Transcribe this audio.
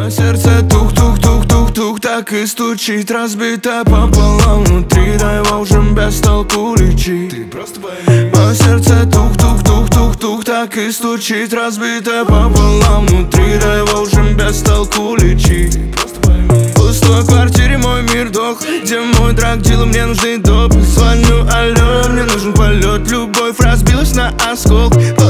Мое сердце тух-тух-тух-тух-тух так и стучит, разбито пополам внутри, да его уже без толку лечить. Ты просто пойми. Мое сердце тух-тух-тух-тух-тух так и стучит, разбито пополам внутри, да его уже без толку лечить. Ты просто пойми. В пустой квартире мой мир дох, где мой драг дилы, мне нужны допы. Звоню, алло, мне нужен полет, любовь разбилась на осколки.